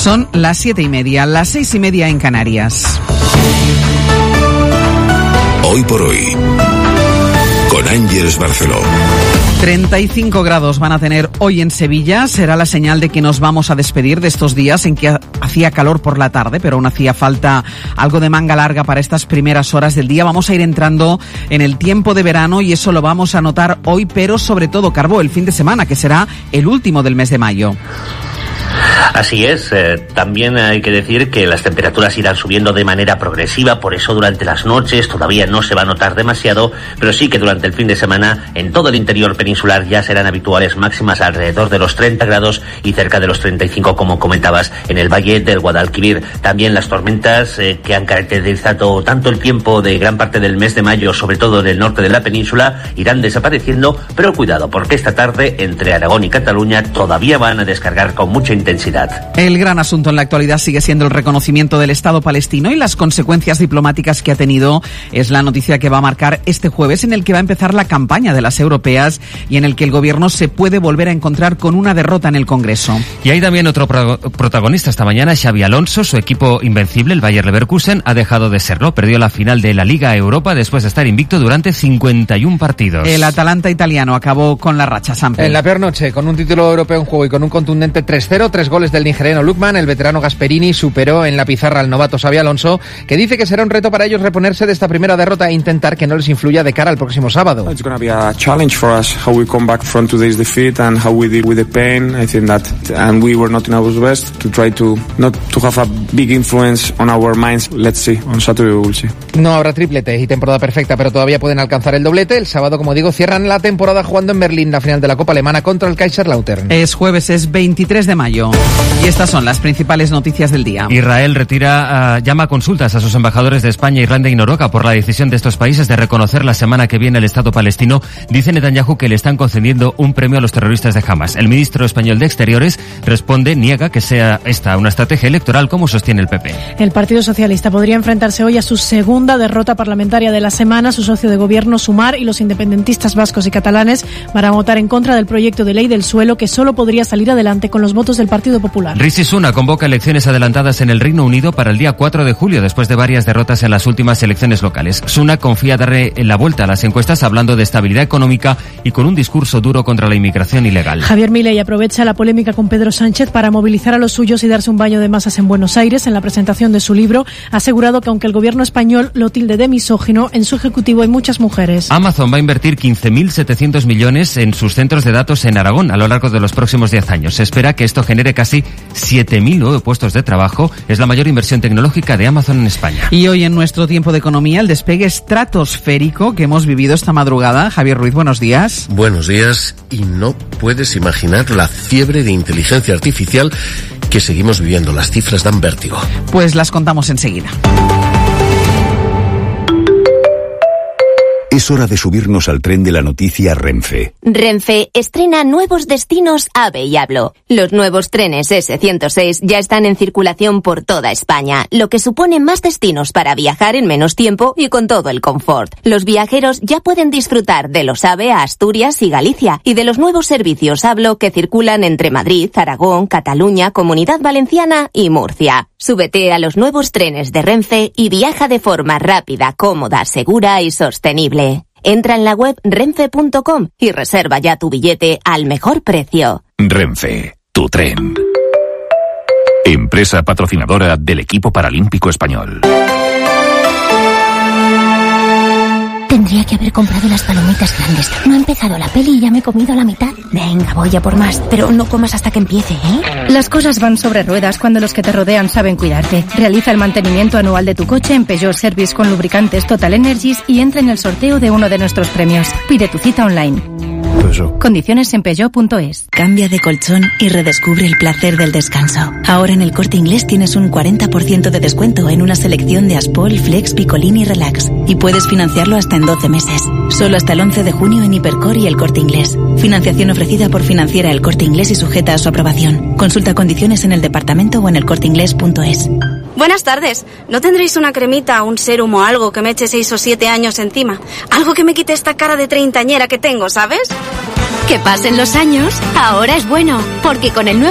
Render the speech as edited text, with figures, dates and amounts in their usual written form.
Son las 7:30, las 6:30 en Canarias. Hoy por hoy, con Ángeles Barceló. 35 grados van a tener hoy en Sevilla. Será la señal de que nos vamos a despedir de estos días en que hacía calor por la tarde, pero aún hacía falta algo de manga larga para estas primeras horas del día. Vamos a ir entrando en el tiempo de verano y eso lo vamos a notar hoy, pero sobre todo, Carbó, el fin de semana, que será el último del mes de mayo. Así es, también hay que decir que las temperaturas irán subiendo de manera progresiva, por eso durante las noches todavía no se va a notar demasiado, pero sí que durante el fin de semana en todo el interior peninsular ya serán habituales máximas alrededor de los 30 grados y cerca de los 35, como comentabas, en el valle del Guadalquivir. También las tormentas que han caracterizado tanto el tiempo de gran parte del mes de mayo, sobre todo en el norte de la península, irán desapareciendo, pero cuidado, porque esta tarde entre Aragón y Cataluña todavía van a descargar con mucha intensidad. El gran asunto en la actualidad sigue siendo el reconocimiento del Estado palestino y las consecuencias diplomáticas que ha tenido. Es la noticia que va a marcar este jueves, en el que va a empezar la campaña de las europeas y en el que el gobierno se puede volver a encontrar con una derrota en el Congreso. Y hay también otro protagonista esta mañana, Xabi Alonso. Su equipo invencible, el Bayer Leverkusen, ha dejado de serlo. Perdió la final de la Liga Europa después de estar invicto durante 51 partidos. El Atalanta italiano acabó con la racha, Samper. En la peor noche, con un título europeo en juego y con un contundente 3-0, 3 goles del nigeriano Lukman, el veterano Gasperini superó en la pizarra al novato Xabi Alonso, que dice que será un reto para ellos reponerse de esta primera derrota e intentar que no les influya de cara al próximo sábado. It's going to be a challenge for us, how we come back from today's defeat and how we deal with the pain. I think that, and we were not in our best to try to not to have a big influence on our minds. Let's see, on Saturday we'll see. No habrá triplete y temporada perfecta, pero todavía pueden alcanzar el doblete. El sábado, como digo, cierran la temporada jugando en Berlín la final de la Copa Alemana contra el Kaiserslautern. Es jueves, es 23 de mayo. Y estas son las principales noticias del día. Israel llama a consultas a sus embajadores de España, Irlanda y Noruega por la decisión de estos países de reconocer la semana que viene el Estado palestino. Dice Netanyahu que le están concediendo un premio a los terroristas de Hamas. El ministro español de Exteriores niega que sea esta una estrategia electoral, como sostiene el PP. El Partido Socialista podría enfrentarse hoy a su segunda derrota parlamentaria de la semana. Su socio de gobierno, Sumar, y los independentistas vascos y catalanes van a votar en contra del proyecto de ley del suelo, que solo podría salir adelante con los votos del Partido Popular. Rishi Sunak convoca elecciones adelantadas en el Reino Unido para el día 4 de julio, después de varias derrotas en las últimas elecciones locales. Sunak confía darle la vuelta a las encuestas, hablando de estabilidad económica y con un discurso duro contra la inmigración ilegal. Javier Milei aprovecha la polémica con Pedro Sánchez para movilizar a los suyos y darse un baño de masas en Buenos Aires. En la presentación de su libro ha asegurado que aunque el gobierno español lo tilde de misógino, en su ejecutivo hay muchas mujeres. Amazon va a invertir 15.700 millones en sus centros de datos en Aragón a lo largo de los próximos 10 años. Se espera que esto genere casi 7.000 nuevos puestos de trabajo. Es la mayor inversión tecnológica de Amazon en España. Y hoy en nuestro tiempo de economía, el despegue estratosférico que hemos vivido esta madrugada. Javier Ruiz, buenos días. Buenos días, y no puedes imaginar la fiebre de inteligencia artificial que seguimos viviendo. Las cifras dan vértigo. Pues las contamos enseguida. Es hora de subirnos al tren de la noticia Renfe. Renfe estrena nuevos destinos AVE y Hablo. Los nuevos trenes S106 ya están en circulación por toda España, lo que supone más destinos para viajar en menos tiempo y con todo el confort. Los viajeros ya pueden disfrutar de los AVE a Asturias y Galicia y de los nuevos servicios Hablo que circulan entre Madrid, Aragón, Cataluña, Comunidad Valenciana y Murcia. Súbete a los nuevos trenes de Renfe y viaja de forma rápida, cómoda, segura y sostenible. Entra en la web renfe.com y reserva ya tu billete al mejor precio. Renfe, tu tren. Empresa patrocinadora del equipo paralímpico español. Tendría que haber comprado las palomitas grandes. No ha empezado la peli y ya me he comido la mitad. Venga, voy a por más, pero no comas hasta que empiece, ¿eh? Las cosas van sobre ruedas cuando los que te rodean saben cuidarte. Realiza el mantenimiento anual de tu coche en Peugeot Service con lubricantes Total Energies y entra en el sorteo de uno de nuestros premios. Pide tu cita online. Condiciones en Peugeot.es. Cambia de colchón y redescubre el placer del descanso. Ahora en El Corte Inglés tienes un 40% de descuento en una selección de Aspol, Flex, Picolini y Relax. Y puedes financiarlo hasta en 12 meses. Solo hasta el 11 de junio en Hipercor y El Corte Inglés. Financiación ofrecida por Financiera El Corte Inglés y sujeta a su aprobación. Consulta condiciones en el departamento o en elcorteinglés.es. Buenas tardes. ¿No tendréis una cremita, un sérum o algo que me eche 6 o 7 años encima? Algo que me quite esta cara de treintañera que tengo, ¿sabes? Que pasen los años, ahora es bueno, porque con el nuevo